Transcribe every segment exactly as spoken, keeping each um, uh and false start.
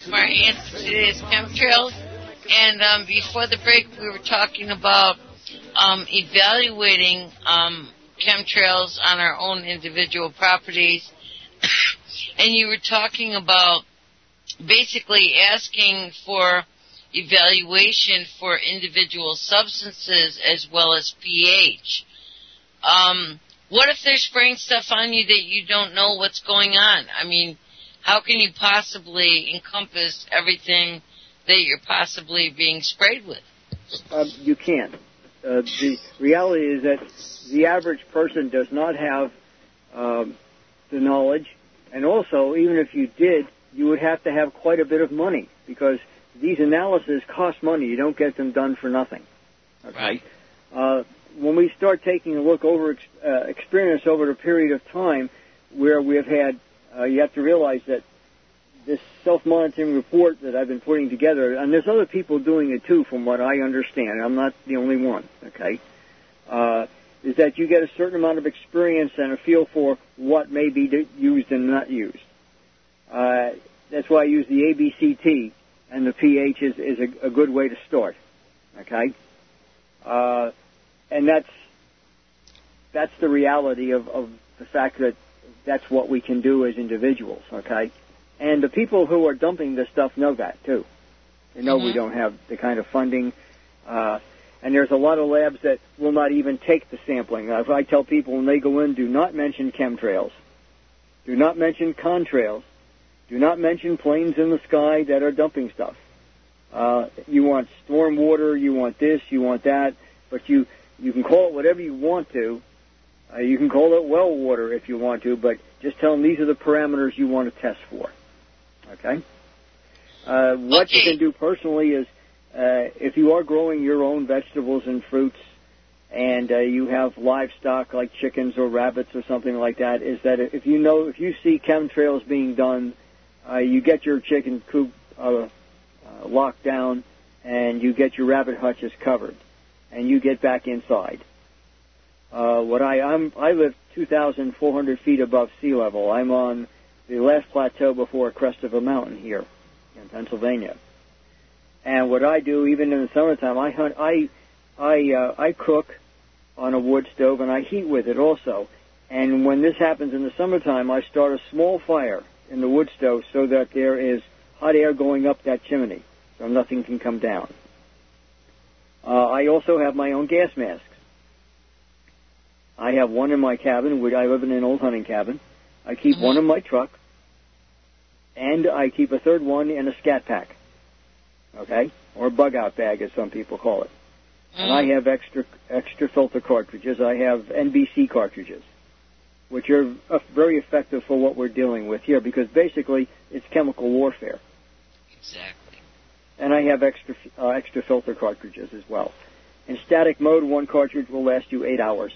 Our answer today is chemtrails. And um, before the break, we were talking about um, evaluating um, chemtrails on our own individual properties. And you were talking about basically asking for evaluation for individual substances as well as pH. Um, what if they're spraying stuff on you that you don't know what's going on? I mean, how can you possibly encompass everything that you're possibly being sprayed with? Uh, you can't. Uh, the reality is that the average person does not have um, the knowledge, and also, even if you did, you would have to have quite a bit of money, because these analyses cost money. You don't get them done for nothing. Okay? Right. Uh, when we start taking a look over uh, experience over a period of time where we have had, uh, you have to realize that this self-monitoring report that I've been putting together, and there's other people doing it too from what I understand, I'm not the only one, okay, uh, is that you get a certain amount of experience and a feel for what may be used and not used. Uh, that's why I use the A B C T, and the pH is, is a, a good way to start, okay? Uh, and that's that's the reality of, of the fact that that's what we can do as individuals, okay? And the people who are dumping this stuff know that, too. They know mm-hmm. we don't have the kind of funding. Uh, and there's a lot of labs that will not even take the sampling. Now, if I tell people when they go in, do not mention chemtrails, do not mention contrails, do not mention planes in the sky that are dumping stuff. Uh, you want storm water, you want this, you want that, but you, you can call it whatever you want to. Uh, you can call it well water if you want to, but just tell them these are the parameters you want to test for. Okay? Uh, what okay. you can do personally is, uh, if you are growing your own vegetables and fruits and uh, you have livestock like chickens or rabbits or something like that, is that if you know, if you see chemtrails being done, uh, you get your chicken coop uh, uh, locked down and you get your rabbit hutches covered and you get back inside. Uh, what I I'm, I live two thousand four hundred feet above sea level. I'm on the last plateau before a crest of a mountain here in Pennsylvania. And what I do, even in the summertime, I hunt. I I uh, I cook on a wood stove and I heat with it also. And when this happens in the summertime, I start a small fire in the wood stove so that there is hot air going up that chimney, so nothing can come down. Uh, I also have my own gas masks. I have one in my cabin. Which I live in an old hunting cabin. I keep mm-hmm. one in my truck, and I keep a third one in a scat pack, okay, or bug-out bag, as some people call it. Mm-hmm. And I have extra extra filter cartridges. I have N B C cartridges, which are uh, very effective for what we're dealing with here, because basically it's chemical warfare. Exactly. And I have extra uh, extra filter cartridges as well. In static mode, one cartridge will last you eight hours.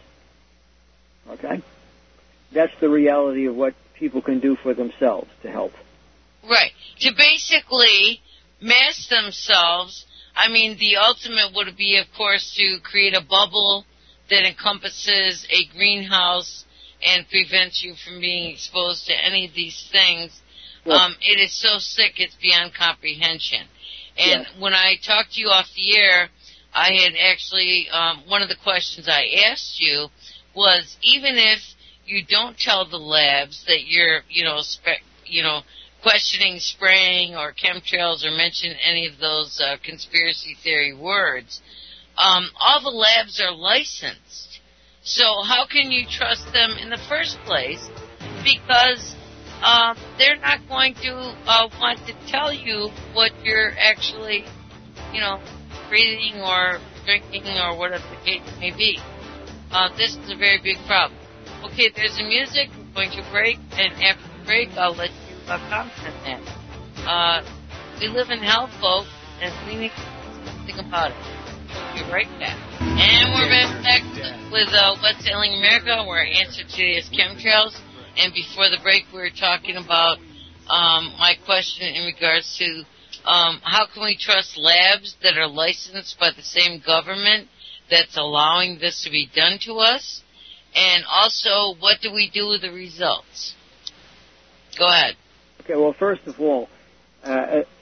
Okay? That's the reality of what people can do for themselves to help. Right. To basically mask themselves, I mean, the ultimate would be, of course, to create a bubble that encompasses a greenhouse and prevents you from being exposed to any of these things. Yes. Um, it is so sick, it's beyond comprehension. And yes. when I talked to you off the air, I had actually, um, one of the questions I asked you was, even if you don't tell the labs that you're, you know, spe- you know, questioning spraying or chemtrails or mention any of those uh, conspiracy theory words, um, all the labs are licensed. So how can you trust them in the first place? Because um, they're not going to uh, want to tell you what you're actually, you know, breathing or drinking or whatever the case may be. Uh, this is a very big problem. Okay, there's the music. We're going to break, and after the break, I'll let you uh, comment on that. Uh, we live in hell, folks, and we need to do something about it. We'll be right back. And we're back with uh, What's Ailing America, where our answer today is chemtrails. And before the break, we were talking about um, my question in regards to um, how can we trust labs that are licensed by the same government that's allowing this to be done to us? And also, what do we do with the results? Go ahead. Okay, well, first of all, uh,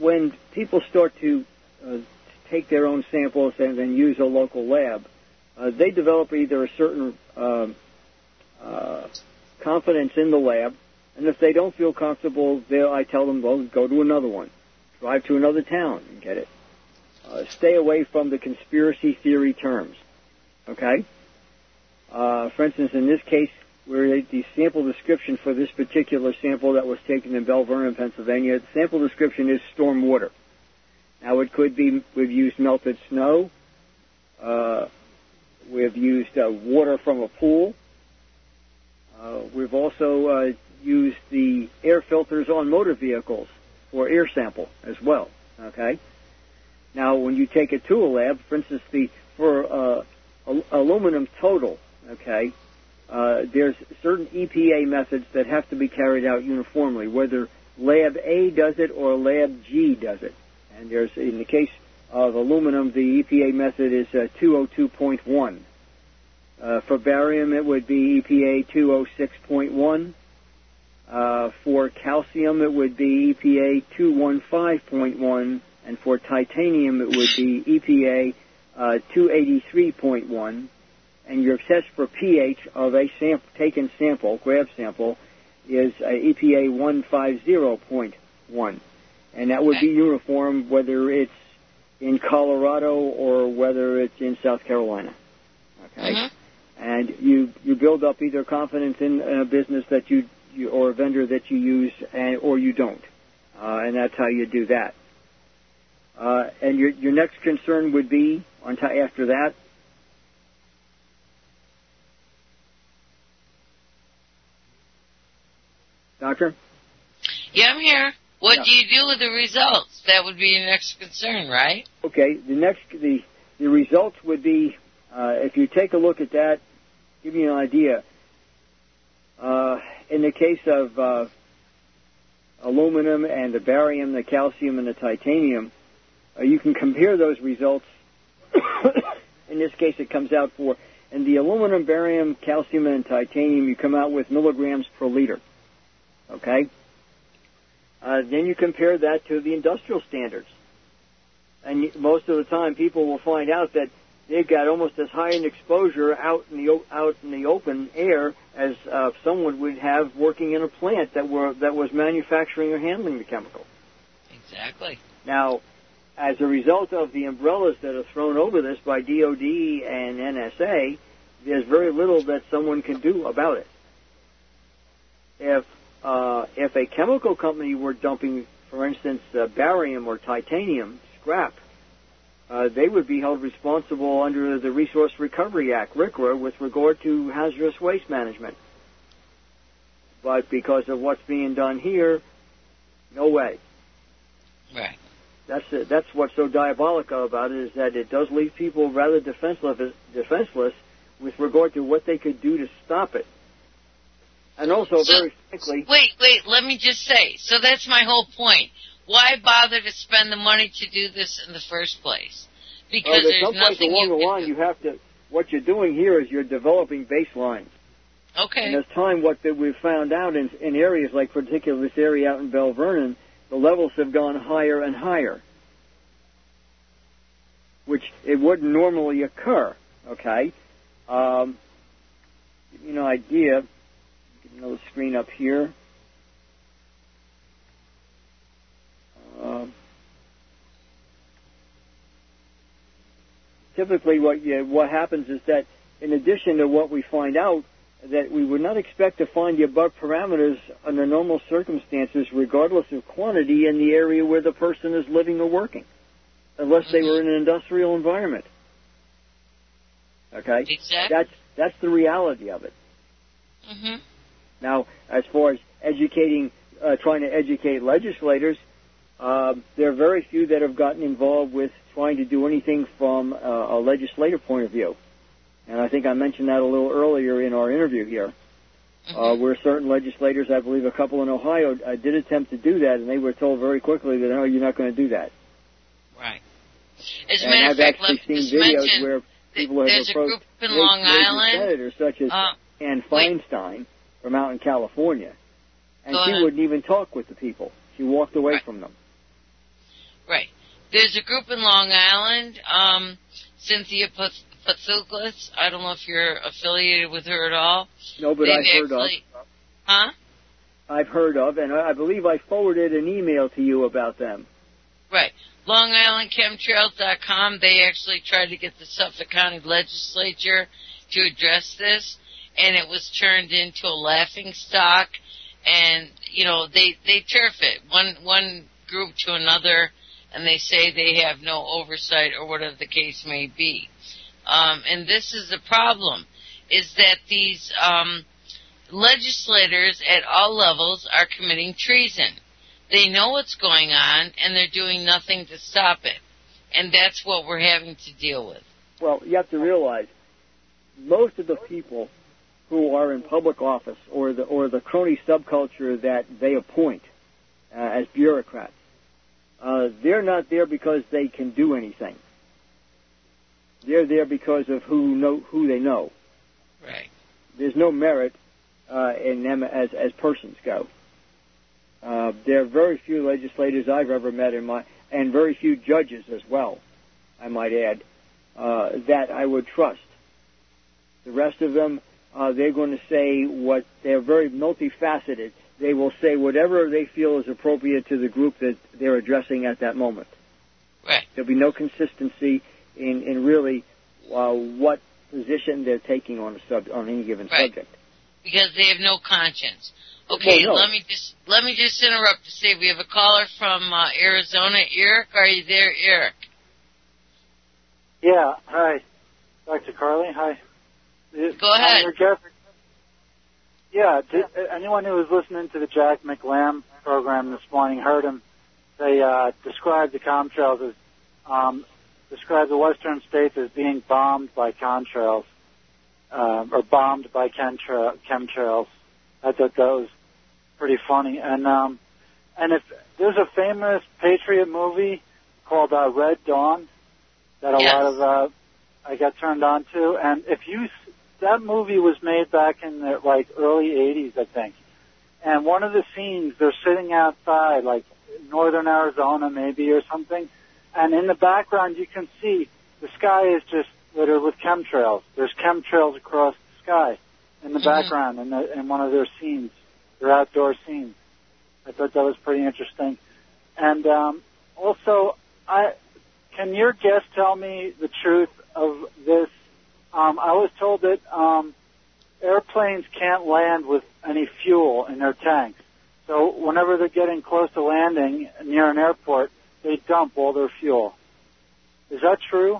when people start to uh, take their own samples and then use a local lab, uh, they develop either a certain uh, uh, confidence in the lab, and if they don't feel comfortable, I tell them, well, go to another one. Drive to another town and get it. Uh, stay away from the conspiracy theory terms. Okay? Uh, for instance, in this case, where the sample description for this particular sample that was taken in Bell Vernon, Pennsylvania, the sample description is storm water. Now, it could be, we've used melted snow, uh, we've used uh, water from a pool, uh, we've also uh, used the air filters on motor vehicles for air sample as well, okay? Now, when you take it to a lab, for instance, the for uh, al- aluminum total, okay, uh, there's certain E P A methods that have to be carried out uniformly, whether Lab A does it or Lab G does it. And there's, in the case of aluminum, the E P A method is uh, two oh two point one. Uh, for barium, it would be E P A two oh six point one. Uh, for calcium, it would be E P A two fifteen point one. And for titanium, it would be E P A uh, two eighty-three point one. And your test for pH of a sam- taken sample, grab sample, is uh, E P A one fifty point one. And that would be uniform whether it's in Colorado or whether it's in South Carolina. Okay? Mm-hmm. And you, you build up either confidence in a business that you, you or a vendor that you use, and, or you don't. Uh, and that's how you do that. Uh, and your, your next concern would be, on t- after that, Doctor? Yeah, I'm here. What yeah. do you do with the results? That would be your next concern, right? Okay, the next, the, the results would be, uh, if you take a look at that, give you an idea. Uh, in the case of uh, aluminum and the barium, the calcium, and the titanium, uh, you can compare those results. In this case, it comes out for, in the aluminum, barium, calcium, and titanium, you come out with milligrams per liter. Okay? Uh, then you compare that to the industrial standards. And you, most of the time, people will find out that they've got almost as high an exposure out in the out in the open air as uh, someone would have working in a plant that were that was manufacturing or handling the chemical. Exactly. Now, as a result of the umbrellas that are thrown over this by D O D and N S A, there's very little that someone can do about it. If uh, if a chemical company were dumping, for instance, uh, barium or titanium scrap, uh, they would be held responsible under the Resource Recovery Act, R C R A, with regard to hazardous waste management. But because of what's being done here, no way. Right. That's it. That's what's so diabolical about it, is that it does leave people rather defenseless, defenseless with regard to what they could do to stop it. And also, so, very frankly... Wait, wait, let me just say, so that's my whole point. Why bother to spend the money to do this in the first place? Because oh, there's nothing along you the line, do. you have to... What you're doing here is you're developing baselines. Okay. And as time, what that we've found out in, in areas like, particularly this area out in Bell Vernon, the levels have gone higher and higher, which it wouldn't normally occur, okay? Um, give you an idea. Get another screen up here. Um, typically what you, what happens is that in addition to what we find out, that we would not expect to find the above parameters under normal circumstances, regardless of quantity, in the area where the person is living or working, unless they were in an industrial environment. Okay? Exactly. That's that's the reality of it. Mm-hmm. Now, as far as educating, uh, trying to educate legislators, uh, there are very few that have gotten involved with trying to do anything from uh, a legislative point of view. And I think I mentioned that a little earlier in our interview here, mm-hmm. uh, where certain legislators, I believe a couple in Ohio, uh, did attempt to do that, and they were told very quickly that, no, you're not going to do that. Right. As a and matter I've of fact, actually let me seen just videos mention where people have there's a approached group in Long Island, senators such as uh, Ann Feinstein wait. from out in California, and Go she ahead. wouldn't even talk with the people. She walked away right. from them. there's a group in Long Island, um, Cynthia Pathoukas. I don't know if you're affiliated with her at all. No, but They've I've heard actually, of. Huh? I've heard of, and I believe I forwarded an email to you about them. Right. Long Island Chemtrails dot com, they actually tried to get the Suffolk County Legislature to address this, and it was turned into a laughing stock, and, you know, they, they turf it, one, one group to another, and they say they have no oversight or whatever the case may be. Um, and this is the problem, is that these um, legislators at all levels are committing treason. They know what's going on, and they're doing nothing to stop it. And that's what we're having to deal with. Well, you have to realize, most of the people who are in public office, or the or the crony subculture that they appoint uh, as bureaucrats, uh, they're not there because they can do anything. They're there because of who know who they know. Right. There's no merit uh, in them as as persons go. Uh, there are very few legislators I've ever met in my, and very few judges as well, I might add, uh, that I would trust. The rest of them, uh, they're going to say what, they're very multifaceted. They will say whatever they feel is appropriate to the group that they're addressing at that moment. Right. There'll be no consistency in, in really uh, what position they're taking on a sub, on any given right. subject. Because they have no conscience. Okay, well, no. let me just let me just interrupt to say we have a caller from uh, Arizona. Eric, are you there, Eric? Yeah. Hi, Doctor Carly. Hi. Go ahead. Uh, yeah. Did, anyone who was listening to the Jack McLam program this morning heard him say uh, describe the chemtrails as um, describe the western states as being bombed by contrails uh, or bombed by chemtra- chemtrails. I thought that was pretty funny. And um, and if there's a famous Patriot movie called uh, Red Dawn that a yes. lot of uh, I got turned on to, and if you that movie was made back in the like early eighties, I think. And one of the scenes, they're sitting outside, like northern Arizona maybe or something, and in the background you can see the sky is just littered with chemtrails. There's chemtrails across the sky in the mm-hmm. background in, the, in one of their scenes, their outdoor scenes. I thought that was pretty interesting. And um, also, I can your guest tell me the truth of this? Um, I was told that um, airplanes can't land with any fuel in their tanks. So whenever they're getting close to landing near an airport, they dump all their fuel. Is that true?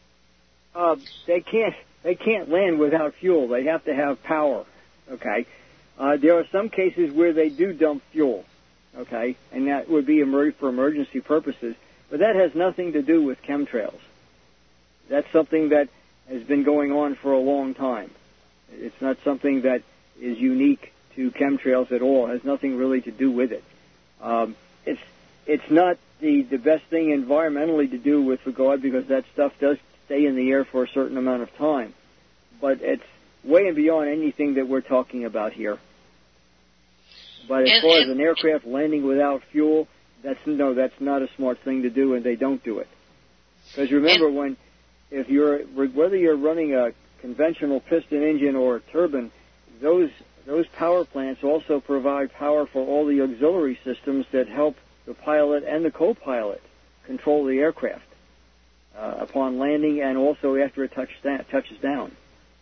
Uh, they can't. They can't land without fuel. They have to have power, okay? Uh, there are some cases where they do dump fuel, okay? And that would be emer- for emergency purposes. But that has nothing to do with chemtrails. That's something that has been going on for a long time. It's not something that is unique to chemtrails at all. It has nothing really to do with it. Um, it's it's not the, the best thing environmentally to do with regard, because that stuff does stay in the air for a certain amount of time. But it's way and beyond anything that we're talking about here. But as and, far and, as an aircraft landing without fuel, that's no, that's not a smart thing to do, and they don't do it. Because remember, and, when if you're whether you're running a conventional piston engine or a turbine, those those power plants also provide power for all the auxiliary systems that help the pilot and the co-pilot control the aircraft uh, upon landing and also after it touch sta- touches down.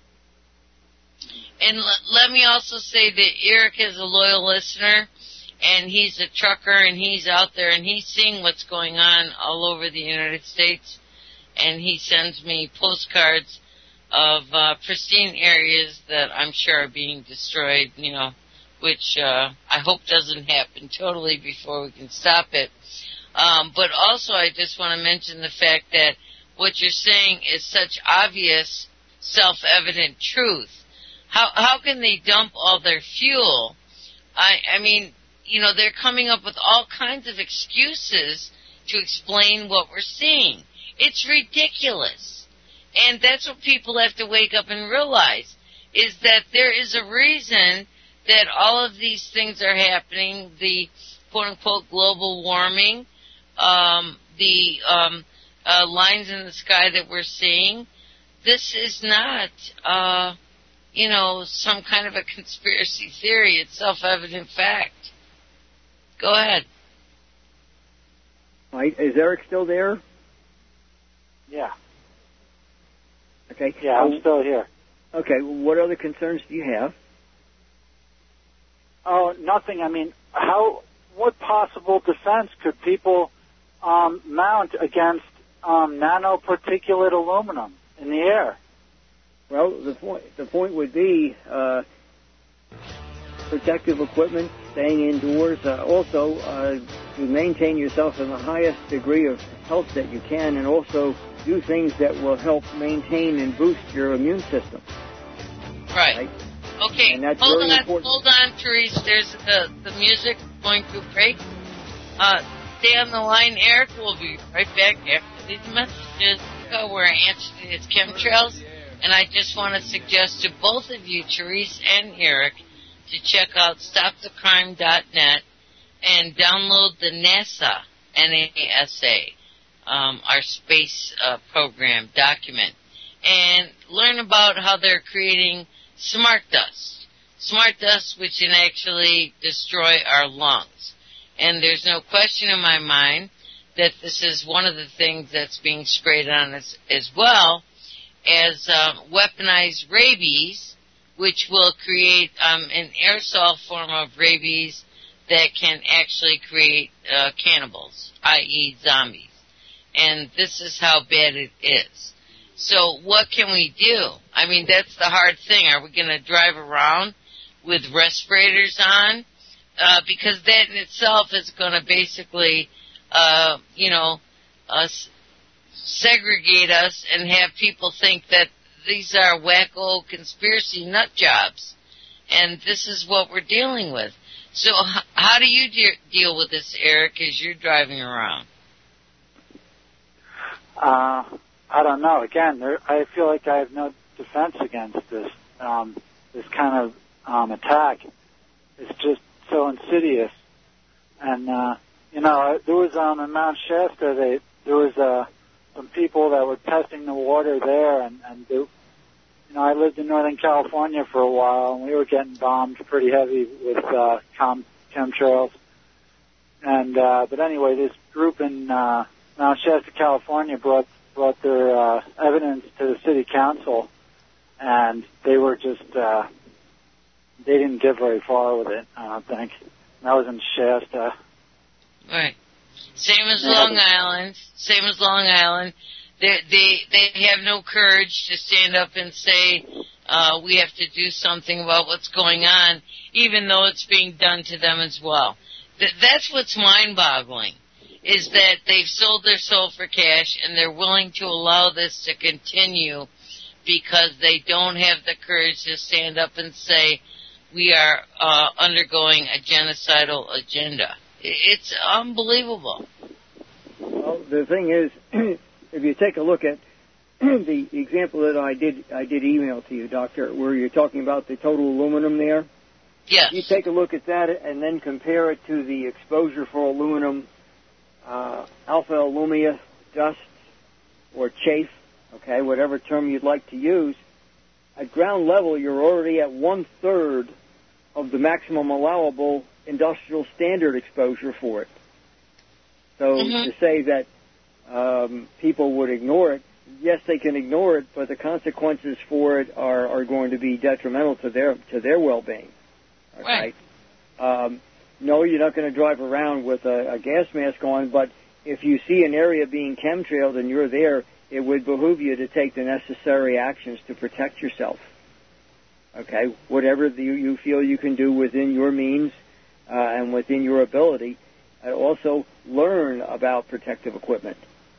And l- let me also say that Eric is a loyal listener, and he's a trucker, and he's out there, and he's seeing what's going on all over the United States, and he sends me postcards of uh, pristine areas that I'm sure are being destroyed, you know, which uh, I hope doesn't happen totally before we can stop it. Um, but also I just want to mention the fact that what you're saying is such obvious, self-evident truth. How how can they dump all their fuel? I I mean, you know, they're coming up with all kinds of excuses to explain what we're seeing. It's ridiculous. And that's what people have to wake up and realize, is that there is a reason that all of these things are happening, the quote-unquote global warming, um, the um, uh, lines in the sky that we're seeing. This is not, uh, you know, some kind of a conspiracy theory. It's self-evident fact. Go ahead. Right. Is Eric still there? Yeah. Okay. Yeah, I'm still here. Okay. What other concerns do you have? Oh, nothing. I mean, how? What possible defense could people um, mount against um, nanoparticulate aluminum in the air? Well, the point the point would be uh, protective equipment, staying indoors. Uh, also, uh, to maintain yourself in the highest degree of health that you can, and also do things that will help maintain and boost your immune system. Right. right? Okay, and that's hold very on, important. hold on, Therese. There's the, the music going to break. Uh, stay on the line, Eric. We'll be right back after these messages. We're answering his chemtrails, and I just want to suggest to both of you, Therese and Eric, to check out stop the crime dot net and download the NASA, N A S A, um, our space uh, program document, and learn about how they're creating smart dust. Smart dust which can actually destroy our lungs. And there's no question in my mind that this is one of the things that's being sprayed on us as well as uh, weaponized rabies, which will create um, an aerosol form of rabies that can actually create uh, cannibals, that is zombies. And this is how bad it is. So what can we do? I mean, that's the hard thing. Are we going to drive around with respirators on? Uh, because that in itself is going to basically, uh, you know, uh, segregate us and have people think that these are wacko conspiracy nut jobs. And this is what we're dealing with. So h- how do you de- deal with this, Eric, as you're driving around? Uh, I don't know. Again, there, I feel like I have no defense against this um, this kind of um, attack. It's just so insidious. And uh, you know, there was um, in Mount Shasta, they there was uh, some people that were testing the water there, and and they, you know, I lived in Northern California for a while, and we were getting bombed pretty heavy with uh, com- chemtrails. And uh, but anyway, this group in uh, Mount Shasta, California, brought brought their uh, evidence to the city council, and they were just uh, they didn't get very far with it. I don't think. And that was in Shasta. Right. Same as Long Island. Same as Long Island. They they they have no courage to stand up and say uh, we have to do something about what's going on, even though it's being done to them as well. Th- that's what's mind-boggling, is that they've sold their soul for cash and they're willing to allow this to continue because they don't have the courage to stand up and say we are uh, undergoing a genocidal agenda. It's unbelievable. Well, the thing is, if you take a look at the example that I did, I did email to you, Doctor, where you're talking about the total aluminum there. Yes. You take a look at that and then compare it to the exposure for aluminum, uh, alpha alumina dust or chaff, okay, whatever term you'd like to use. At ground level, you're already at one third of the maximum allowable industrial standard exposure for it. So mm-hmm. to say that um, people would ignore it, yes, they can ignore it, but the consequences for it are, are going to be detrimental to their to their well-being. Okay? Right. Um, no, you're not going to drive around with a, a gas mask on, but if you see an area being chemtrailed and you're there, it would behoove you to take the necessary actions to protect yourself. Okay? Whatever the, you feel you can do within your means uh, and within your ability. Uh, also, learn about protective equipment.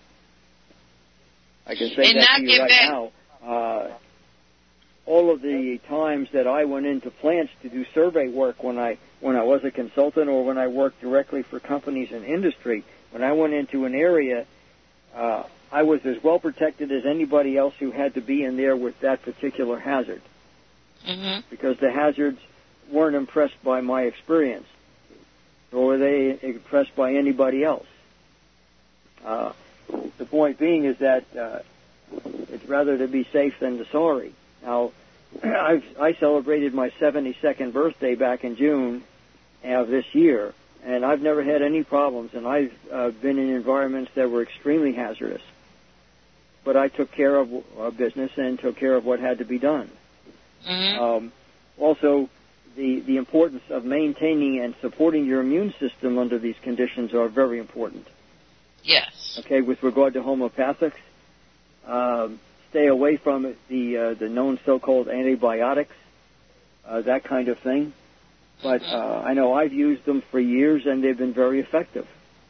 I can say and that not to you get right back. now. Uh, all of the times that I went into plants to do survey work when I when I was a consultant or when I worked directly for companies in industry, when I went into an area, uh, I was as well protected as anybody else who had to be in there with that particular hazard. Mm-hmm. Because the hazards weren't impressed by my experience, nor were they impressed by anybody else. Uh, the point being is that uh, it's rather to be safe than to sorry. Now, I've, I celebrated my seventy-second birthday back in June of this year, and I've never had any problems, and I've uh, been in environments that were extremely hazardous. But I took care of uh, business and took care of what had to be done. Mm-hmm. Um, also, the, the importance of maintaining and supporting your immune system under these conditions are very important. Yes. Okay, with regard to homeopathics, um, stay away from the uh, the known so-called antibiotics, uh, that kind of thing. But uh, I know I've used them for years, and they've been very effective.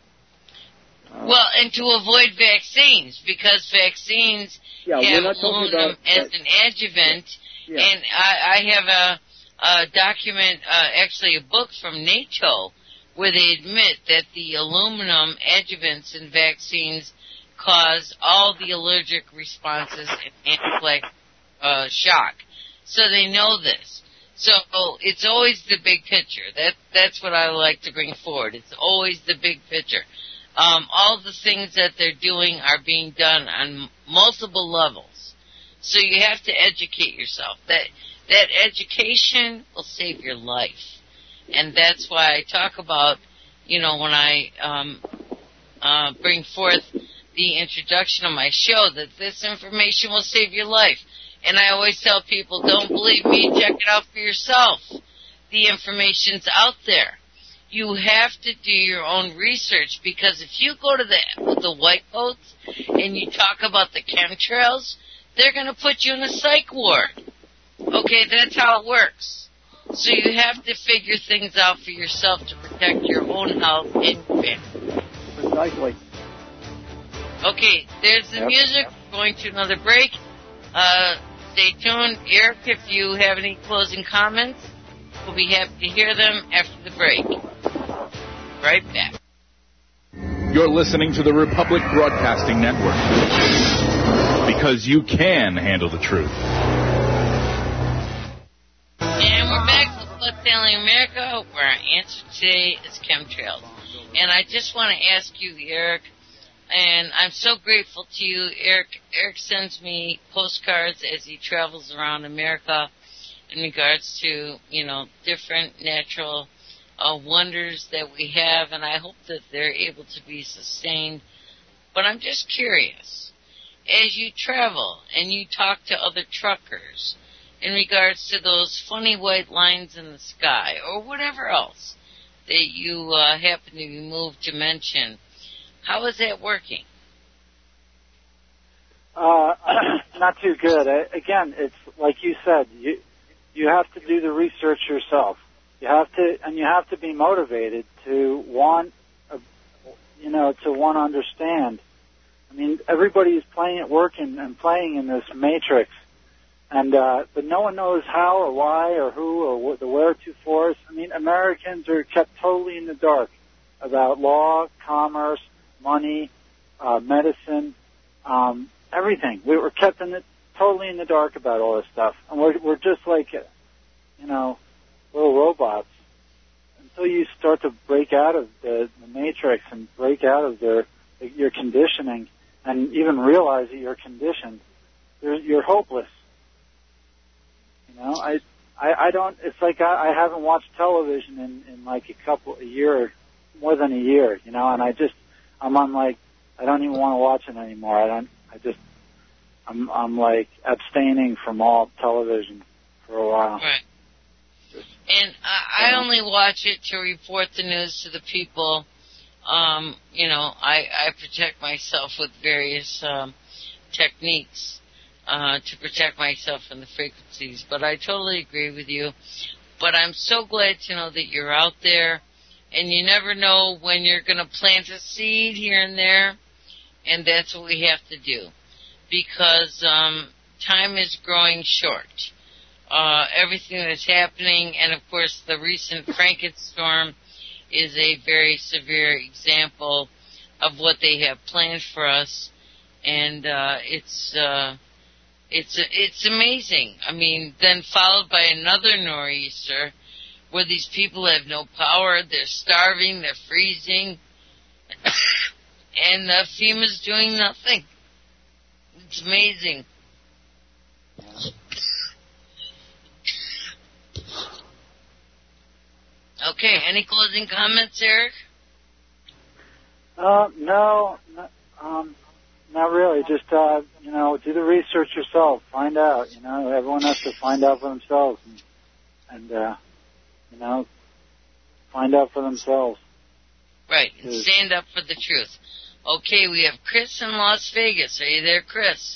Uh, well, and to avoid vaccines, because vaccines yeah, have we're not talking aluminum about, as uh, an adjuvant, yeah. and I, I have a, a document, uh, actually a book from NATO, where they admit that the aluminum adjuvants in vaccines cause all the allergic responses and anaphylactic uh, shock. So they know this. So it's always the big picture. That that's what I like to bring forward. It's always the big picture. Um, all the things that they're doing are being done on multiple levels. So you have to educate yourself. That that education will save your life. And that's why I talk about, you know, when I um, uh, bring forth the introduction of my show, that this information will save your life. And I always tell people, don't believe me, check it out for yourself. The information's out there. You have to do your own research, because if you go to the, the white coats and you talk about the chemtrails, they're going to put you in a psych ward. Okay, that's how it works. So you have to figure things out for yourself to protect your own health and your family. Precisely. Okay, there's the Yep. music. We're going to another break. Uh, stay tuned. Eric, if you have any closing comments, we'll be happy to hear them after the break. Right back. You're listening to the Republic Broadcasting Network, because you can handle the truth. And we're back with Blood Family America, where our answer today is chemtrails. And I just want to ask you, Eric, and I'm so grateful to you. Eric Eric sends me postcards as he travels around America in regards to, you know, different natural uh, wonders that we have, and I hope that they're able to be sustained. But I'm just curious, as you travel and you talk to other truckers in regards to those funny white lines in the sky or whatever else that you uh, happen to be moved to mention, how is that working? Uh, not too good. I, again, it's like you said, you you have to do the research yourself. You have to, and you have to be motivated to want, uh, you know, to want to understand. I mean, everybody is playing at work and, and playing in this matrix, and uh, but no one knows how or why or who or what the where to force. I mean, Americans are kept totally in the dark about law, commerce, money, uh, medicine, um, everything. We were kept in the, totally in the dark about all this stuff, and we're we're just like, you know, little robots. Until you start to break out of the, the matrix and break out of their your conditioning, and even realize that you're conditioned, you're, you're hopeless. You know, I, I, I don't. It's like I, I haven't watched television in, in like a couple a year, more than a year. You know, and I just I'm on like I don't even want to watch it anymore. I don't. I just I'm I'm like abstaining from all television for a while. Right. And I, I only watch it to report the news to the people. Um, you know, I, I protect myself with various um, techniques uh, to protect myself from the frequencies. But I totally agree with you. But I'm so glad to know that you're out there, and you never know when you're going to plant a seed here and there, and that's what we have to do, because um, time is growing short. Uh, everything that's happening, and of course the recent Frankenstorm is a very severe example of what they have planned for us, and uh, it's uh, it's it's amazing. I mean, then followed by another nor'easter, where these people have no power, they're starving, they're freezing, and uh, FEMA's doing nothing. It's amazing. Okay, any closing comments, Eric? Uh, no, no um, not really. Just, uh, you know, do the research yourself. Find out, you know. Everyone has to find out for themselves. And, and uh, you know, find out for themselves. Right, and stand up for the truth. Okay, we have Chris in Las Vegas. Are you there, Chris?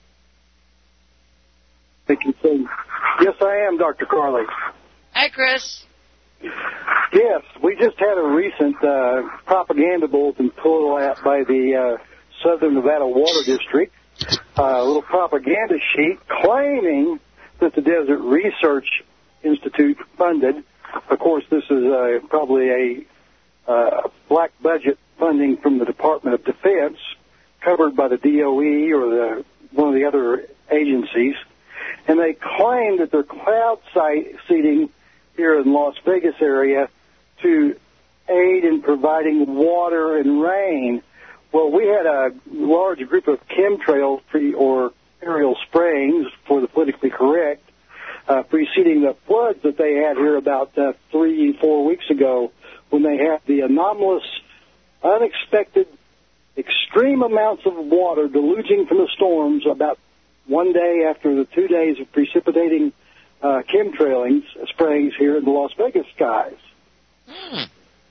Thank you. Yes, I am, Doctor Carly. Hi, Chris. Yes, we just had a recent uh, propaganda bulletin pulled out by the uh, Southern Nevada Water District, uh, a little propaganda sheet claiming that the Desert Research Institute funded. Of course, this is uh, probably a uh, black budget funding from the Department of Defense, covered by the D O E or the one of the other agencies, and they claim that they're cloud seeding here in Las Vegas area to aid in providing water and rain. Well, we had a large group of chemtrails pre- or aerial sprayings, for the politically correct, uh, preceding the floods that they had here about uh, three, four weeks ago, when they had the anomalous, unexpected, extreme amounts of water deluging from the storms about one day after the two days of precipitating uh, chemtrailings, sprayings here in the Las Vegas skies. Hmm.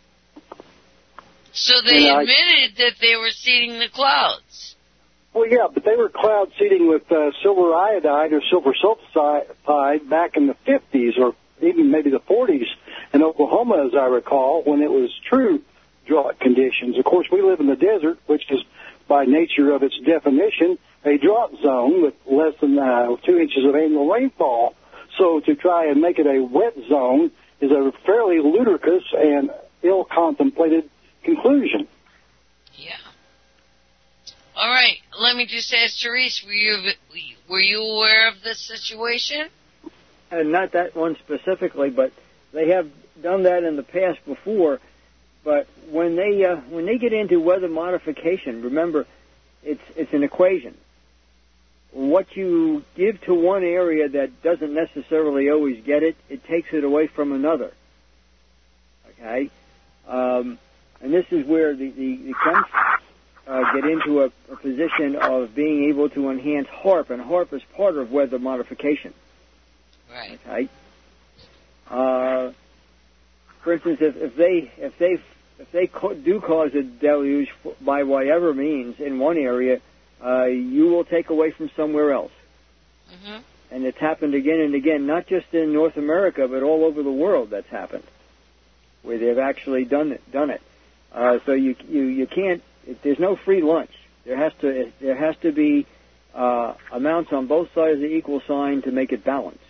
So they and admitted I, that they were seeding the clouds. Well, yeah, but they were cloud seeding with uh, silver iodide or silver sulfide back in the fifties or even maybe the forties in Oklahoma, as I recall, when it was true drought conditions. Of course, we live in the desert, which is, by nature of its definition, a drought zone with less than uh, two inches of annual rainfall. So to try and make it a wet zone is a fairly ludicrous and ill-contemplated conclusion. Yeah. All right. Let me just ask Therese, were you were you aware of this situation? Uh, not that one specifically, but they have done that in the past before. But when they uh, when they get into weather modification, remember, it's it's an equation. What you give to one area that doesn't necessarily always get it, it takes it away from another. Okay? Um, and this is where the, the, the chems uh, get into a, a position of being able to enhance HAARP, and HAARP is part of weather modification. Right. Okay? Uh, for instance, if, if they if they if they co- do cause a deluge by whatever means in one area, uh, you will take away from somewhere else. Mm-hmm. And it's happened again and again, not just in North America, but all over the world. That's happened, where they've actually done it. Done it. Uh, so you you you can't. There's no free lunch. There has to there has to be uh, amounts on both sides of the equal sign to make it balance.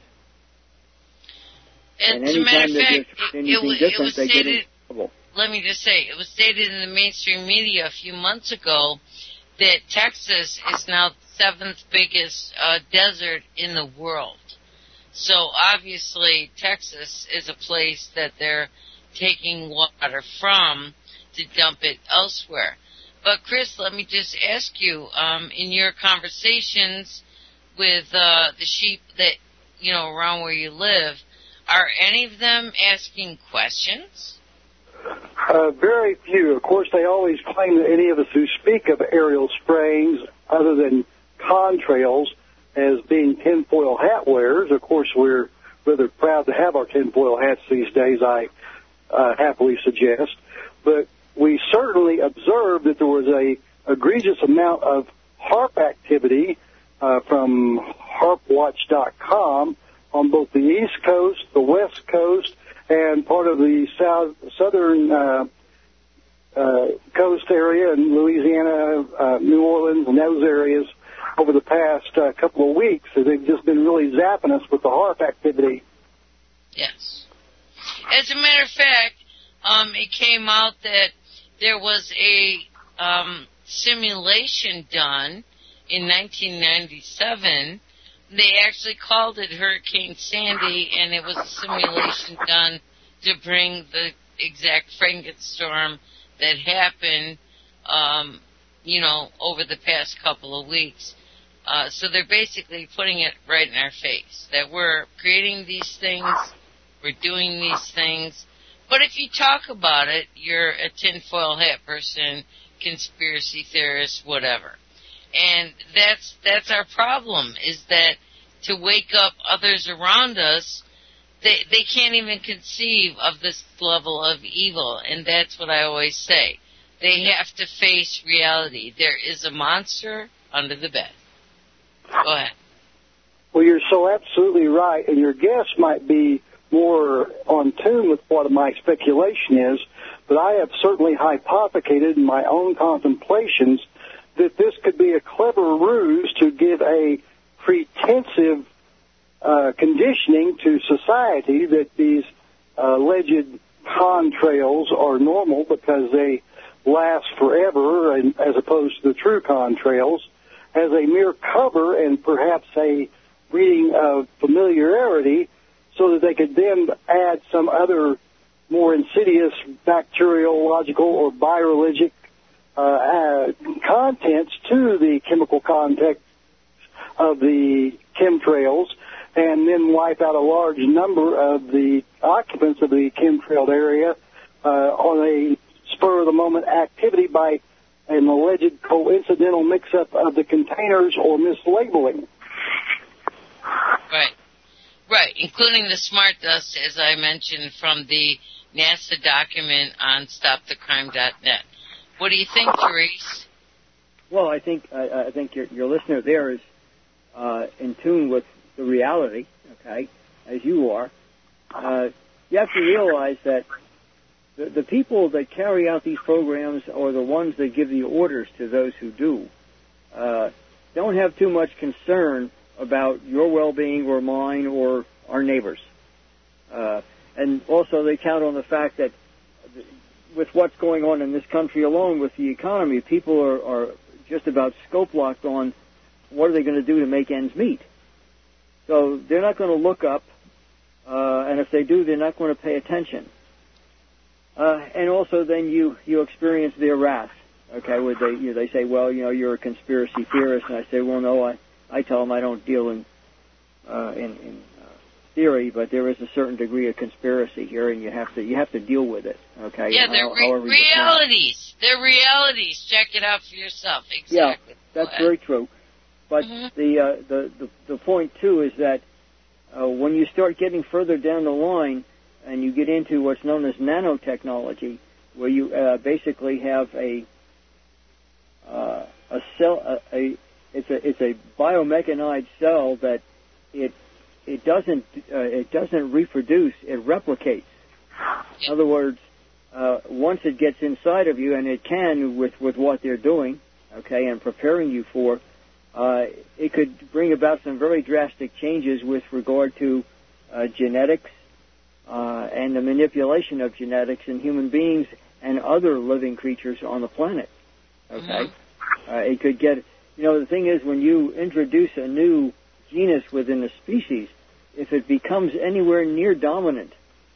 And, and as a matter of fact, it, it, was, it was they stated, get in trouble. Let me just say, it was stated in the mainstream media a few months ago that Texas is now the seventh biggest uh, desert in the world. So obviously Texas is a place that they're taking water from to dump it elsewhere. But Chris, let me just ask you, um, in your conversations with uh, the sheep that, you know, around where you live, are any of them asking questions? Uh, very few. Of course, they always claim that any of us who speak of aerial sprayings other than contrails as being tinfoil hat wearers. Of course, we're rather proud to have our tinfoil hats these days, I uh, happily suggest. But we certainly observed that there was a egregious amount of HAARP activity uh, from harp watch dot com on both the East Coast, the West Coast, and part of the south, southern uh, uh, coast area in Louisiana, uh, New Orleans, and those areas over the past uh, couple of weeks. So they've just been really zapping us with the HAARP activity. Yes. As a matter of fact, um, it came out that there was a um, simulation done in nineteen ninety-seven. They actually called it Hurricane Sandy, and it was a simulation done to bring the exact Frankenstorm that happened um, you know, over the past couple of weeks. Uh, so they're basically putting it right in our face, that we're creating these things, we're doing these things. But if you talk about it, you're a tinfoil hat person, conspiracy theorist, whatever. And that's that's our problem, is that to wake up others around us, they they can't even conceive of this level of evil. And that's what I always say. They have to face reality. There is a monster under the bed. Go ahead. Well, you're so absolutely right, and your guess might be more on tune with what my speculation is, but I have certainly hypothecated in my own contemplations that this could be a clever ruse to give a pretensive uh, conditioning to society that these uh, alleged contrails are normal because they last forever, and, as opposed to the true contrails, as a mere cover and perhaps a breeding of familiarity, so that they could then add some other more insidious bacteriological or biologic uh, uh, contents to the chemical context of the chemtrails, and then wipe out a large number of the occupants of the chemtrailed area uh, on a spur-of-the-moment activity by an alleged coincidental mix-up of the containers or mislabeling. Right. Right, including the smart dust, as I mentioned, from the NASA document on stop the crime dot net. What do you think, Therese? Well, I think I, I think your, your listener there is uh, in tune with the reality, okay, as you are. Uh, you have to realize that the, the people that carry out these programs are the ones that give the orders to those who do. Uh, don't have too much concern about your well-being or mine or our neighbors. Uh, and also they count on the fact that with what's going on in this country alone with the economy, people are, are just about scope locked on what are they going to do to make ends meet. So they're not going to look up, uh, and if they do, they're not going to pay attention. Uh, and also then you, you experience their wrath. Okay, where they, you know, they say, well, you know, you're a conspiracy theorist, and I say, well, no, I, I tell them I don't deal in uh, in, in uh, theory, but there is a certain degree of conspiracy here, and you have to you have to deal with it. Okay. Yeah, they're re- realities. They're realities. Check it out for yourself. Exactly. Yeah, that's very true. But mm-hmm. the, uh, the the the point too is that uh, when you start getting further down the line, and you get into what's known as nanotechnology, where you uh, basically have a uh, a cell a, a It's a it's a biomechanized cell that it it doesn't uh, it doesn't reproduce, it replicates. In other words, uh, once it gets inside of you, and it can with, with what they're doing, okay, and preparing you for, uh, it could bring about some very drastic changes with regard to uh, genetics uh, and the manipulation of genetics in human beings and other living creatures on the planet. Okay, mm-hmm. uh, it could get. You know, the thing is, when you introduce a new genus within a species, if it becomes anywhere near dominant,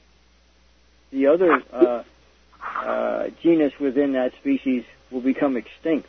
the other uh, uh, genus within that species will become extinct.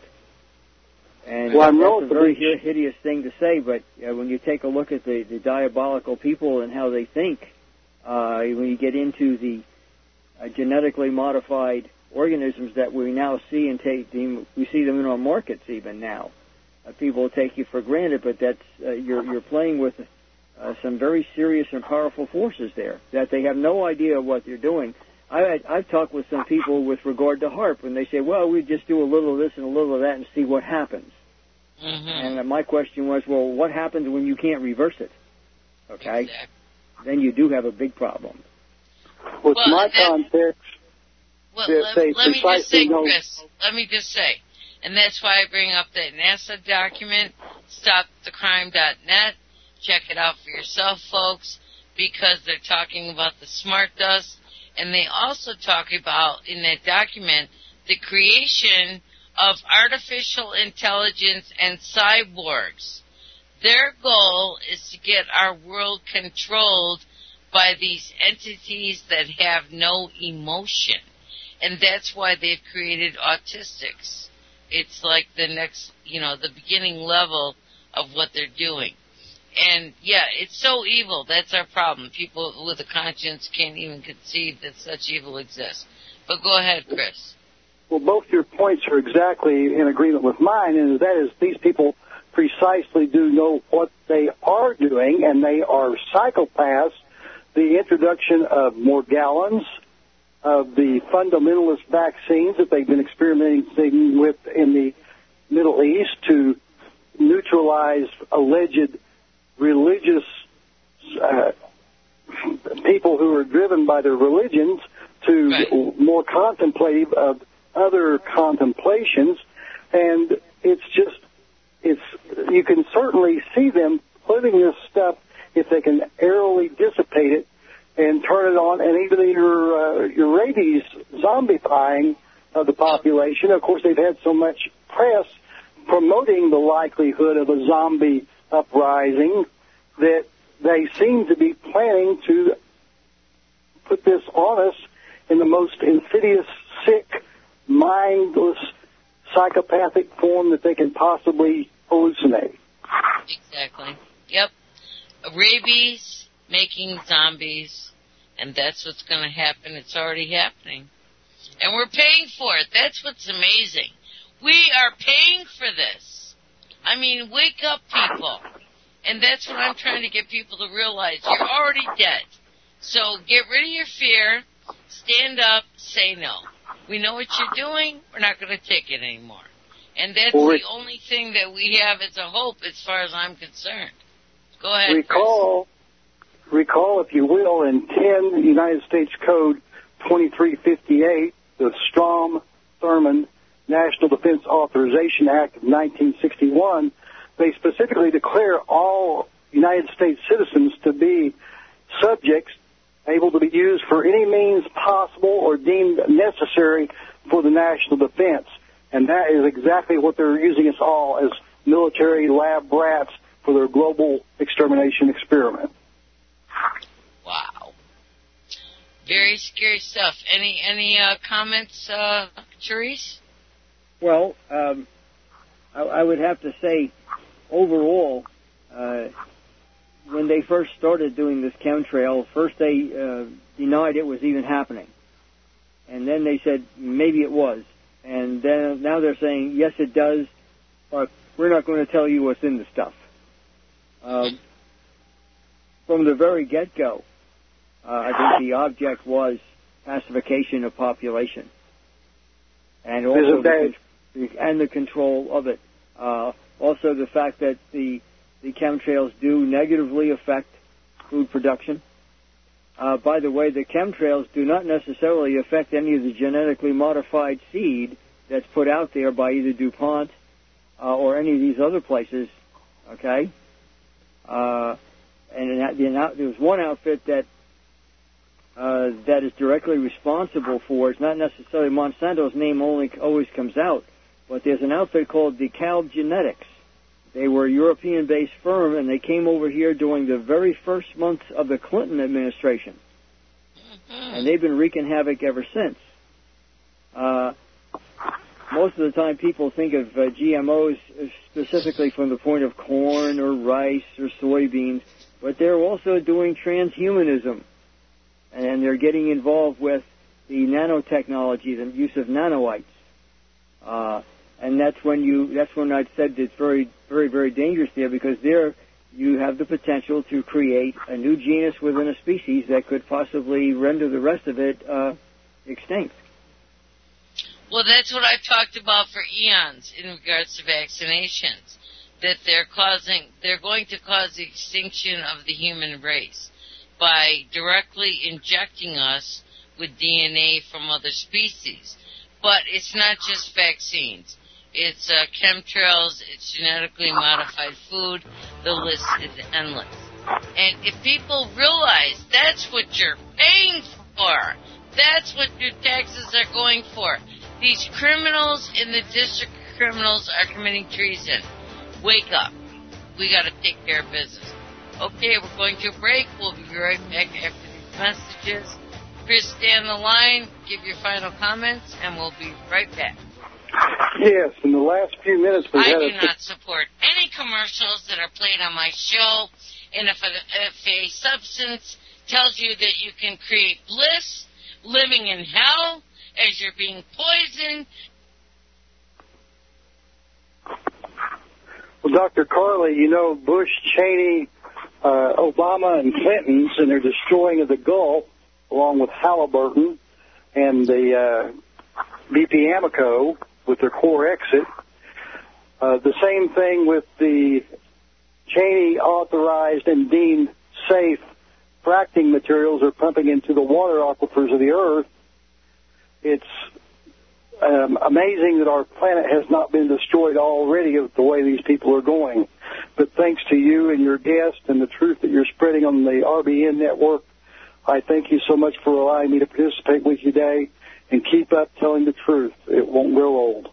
And well, that's a very hideous thing to say, but uh, when you take a look at the, the diabolical people and how they think, uh, when you get into the uh, genetically modified organisms that we now see and take, them, we see them in our markets even now. Uh, people take you for granted, but that's uh, you're you're playing with uh, some very serious and powerful forces there that they have no idea what they're doing. I, I've talked with some people with regard to HAARP, and they say, well, we just do a little of this and a little of that and see what happens. Mm-hmm. And uh, my question was, well, what happens when you can't reverse it? Okay? Exactly. Then you do have a big problem. With well, my context, well, let, let me just say, Chris, let me just say, and that's why I bring up that NASA document, stop the crime dot net. Check it out for yourself, folks, because they're talking about the smart dust, and they also talk about, in that document, the creation of artificial intelligence and cyborgs. Their goal is to get our world controlled by these entities that have no emotion, and that's why they've created autistics. it's like the next, you know, the beginning level of what they're doing. And, yeah, it's so evil. That's our problem. People with a conscience can't even conceive that such evil exists. But go ahead, Chris. Well, both your points are exactly in agreement with mine, and that is these people precisely do know what they are doing, and they are psychopaths. The introduction of Morgellons, of the fundamentalist vaccines that they've been experimenting with in the Middle East to neutralize alleged religious uh, people who are driven by their religions to right. more contemplative of other contemplations. And it's just, it's, you can certainly see them putting this stuff, if they can airily dissipate it and turn it on, and even your, uh, your rabies zombifying of the population. Of course, they've had so much press promoting the likelihood of a zombie uprising that they seem to be planning to put this on us in the most insidious, sick, mindless, psychopathic form that they can possibly hallucinate. Exactly. Yep. Rabies making zombies, and that's what's going to happen. It's already happening. And we're paying for it. That's what's amazing. We are paying for this. I mean, wake up, people. And that's what I'm trying to get people to realize. You're already dead. So get rid of your fear. Stand up. Say no. We know what you're doing. We're not going to take it anymore. And that's well, the only thing that we have as a hope as far as I'm concerned. Go ahead, Recall, Chris. recall, if you will, in ten United States Code twenty-three fifty-eight, the Strom-Thurmond National Defense Authorization Act of nineteen sixty-one, they specifically declare all United States citizens to be subjects able to be used for any means possible or deemed necessary for the national defense. And that is exactly what they're using us all as military lab rats for their global extermination experiment. Wow. Very scary stuff. Any any uh, comments, uh, Therese? Well, um, I, I would have to say, overall, uh, when they first started doing this chemtrail, first they uh, denied it was even happening. And then they said maybe it was. And then now they're saying, yes, it does, but we're not going to tell you what's in the stuff. Um, from the very get-go, uh, I think the object was pacification of population. And also the, and the control of it. Uh, also the fact that the the chemtrails do negatively affect food production. Uh, by the way, the chemtrails do not necessarily affect any of the genetically modified seed that's put out there by either DuPont uh, or any of these other places, okay? Uh, and there was one outfit that uh, that is directly responsible for, it's not necessarily Monsanto's name only always comes out, but there's an outfit called DeKalb Genetics. They were a European-based firm, and they came over here during the very first months of the Clinton administration. Mm-hmm. And they've been wreaking havoc ever since. Uh, most of the time people think of uh, G M Os specifically from the point of corn or rice or soybeans, but they're also doing transhumanism. And they're getting involved with the nanotechnology, the use of nanoites. Uh, And that's when you, that's when I said it's very, very, very dangerous there, because there you have the potential to create a new genus within a species that could possibly render the rest of it uh, extinct. Well, that's what I've talked about for eons in regards to vaccinations, that they're causing, they're going to cause the extinction of the human race by directly injecting us with D N A from other species. But it's not just vaccines. It's uh, chemtrails, it's genetically modified food, the list is endless. And if people realize that's what you're paying for, that's what your taxes are going for. These criminals in the district criminals are committing treason. Wake up. We got to take care of business. Okay, we're going to a break. We'll be right back after these messages. Chris, stay on the line, give your final comments, and we'll be right back. Yes, in the last few minutes we I had do a... not support any commercials that are played on my show, and if a, if a substance tells you that you can create bliss living in hell as you're being poisoned... Well, Doctor Carly, you know, Bush, Cheney, uh, Obama, and Clinton's, and their destroying of the Gulf, along with Halliburton and the uh, B P Amoco with their core exit. Uh, the same thing with the Cheney authorized and deemed safe fracking materials are pumping into the water aquifers of the earth. It's um, amazing that our planet has not been destroyed already of the way these people are going. But thanks to you and your guest and the truth that you're spreading on the R B N network, I thank you so much for allowing me to participate with you today, and keep up telling the truth. It won't grow old.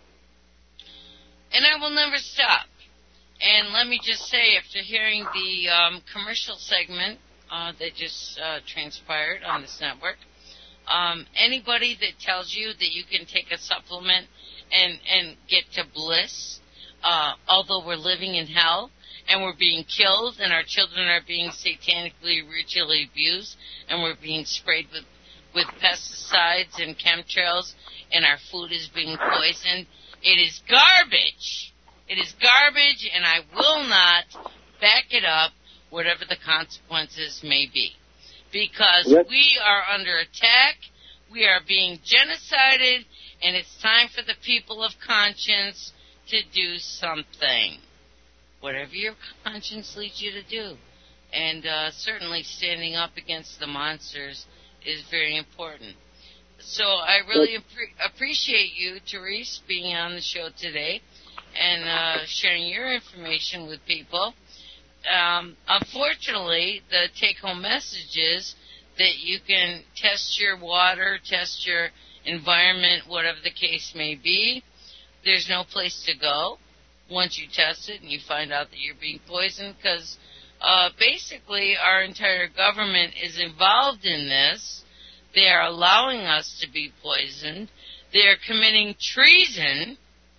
And I will never stop. And let me just say, after hearing the um, commercial segment uh, that just uh, transpired on this network, um, anybody that tells you that you can take a supplement and, and get to bliss, uh, although we're living in hell, and we're being killed, and our children are being satanically, ritually abused, and we're being sprayed with, with pesticides and chemtrails, and our food is being poisoned. It is garbage. It is garbage, and I will not back it up, whatever the consequences may be. Because yep. we are under attack, we are being genocided, and it's time for the people of conscience to do something. Whatever your conscience leads you to do. And uh, certainly standing up against the monsters is very important. So I really appre- appreciate you, Therese, being on the show today and uh, sharing your information with people. Um, unfortunately, the take-home message is that you can test your water, test your environment, whatever the case may be. There's no place to go once you test it and you find out that you're being poisoned, because uh, basically our entire government is involved in this. They are allowing us to be poisoned. They are committing treason.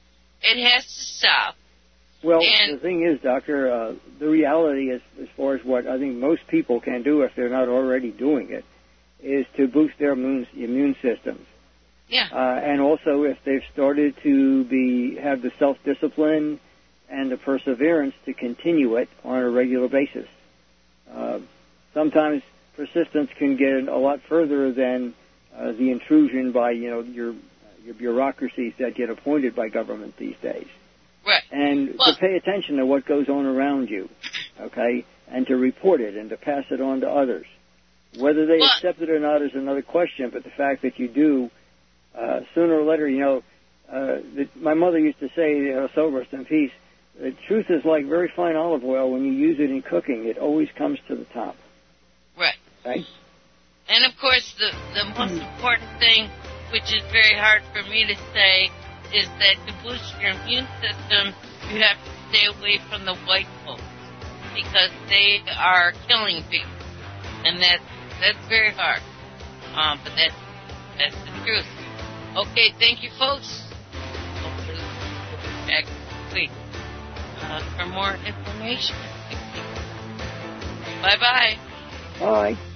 It has to stop. Well, and the thing is, Doctor, uh, the reality is, as far as what I think most people can do if they're not already doing it, is to boost their immune, immune systems. Yeah. Uh, and also, if they've started to be have the self-discipline and the perseverance to continue it on a regular basis. Uh, sometimes persistence can get a lot further than uh, the intrusion by, you know, your your bureaucracies that get appointed by government these days. Right. And well, to pay attention to what goes on around you, okay, and to report it and to pass it on to others. Whether they well, accept it or not is another question, but the fact that you do, uh, sooner or later, you know, uh, the, my mother used to say, you know, so rest in peace, the truth is like very fine olive oil. When you use it in cooking, it always comes to the top. Right. Right? And, of course, the, the most important thing, which is very hard for me to say, is that to boost your immune system, you have to stay away from the white folks, because they are killing people. And that's, that's very hard. Um, but that's, that's the truth. Okay, thank you, folks. Hopefully we'll be back next week uh, for more information. Bye-bye. Bye.